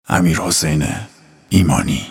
امیرحسین ایمانی.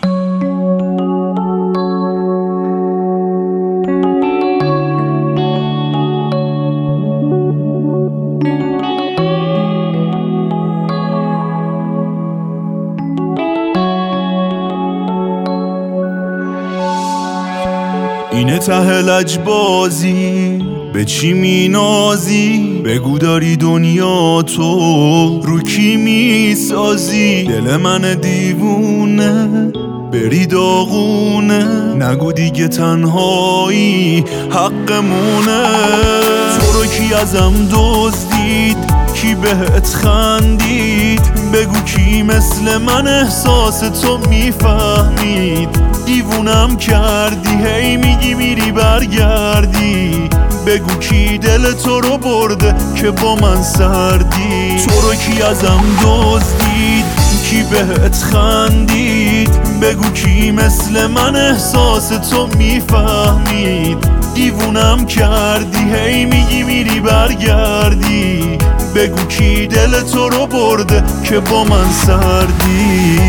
اینه ته لجبازی، به چی مینازی؟ بگو داری دنیا تو رو کی میسازی؟ دل من دیوونه بری داغونه، نگو دیگه تنهایی حقمونه. تو رو کی ازم دزدید؟ کی بهت خندید؟ بگو کی مثل من احساس تو میفهمید؟ دیوونم کردی، هی میگی میری برگردی. بگو کی دل تو رو برده که با من سردی؟ تو رو کی ازم دزدید؟ کی بهت خندید؟ بگو کی مثل من احساس تو میفهمید؟ دیوونم کردی، هی میگی میری برگردی. بگو کی دل تو رو برده که با من سردی؟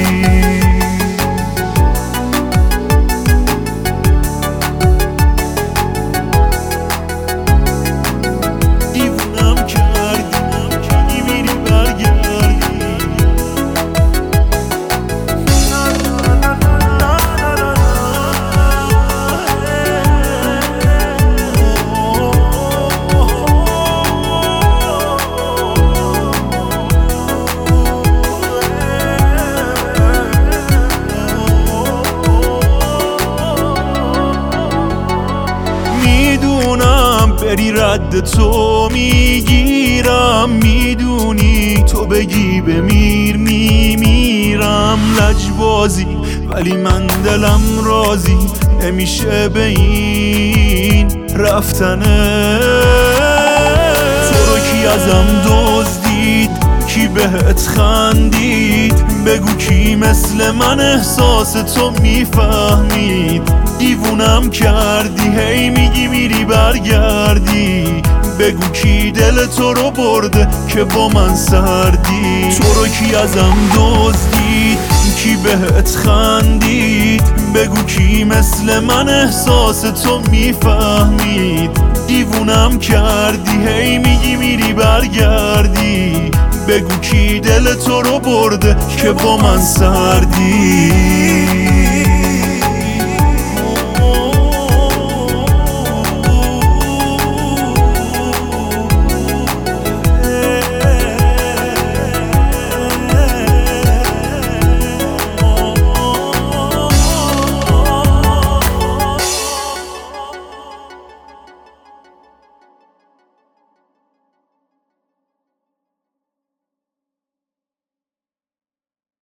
بری رد تو میگیرم، میدونی تو بگی بمیر میمیرم. لجبازی ولی من دلم راضی نمیشه به این رفتنه. تو رو کی ازم دزدید؟ کی بهت خندید؟ بگو کی مثل من احساس تو میفهمید؟ دیوونم کردی، هی میگی میری برگردی. بگو کی دل تو رو برده که با من سردی؟ تو رو کی ازم دزدید؟ کی بهت خندید؟ بگو کی مثل من احساس تو میفهمید؟ دیوونم کردی، هی میگی میری برگردی. بگو کی دل تو رو برده که با من سردی؟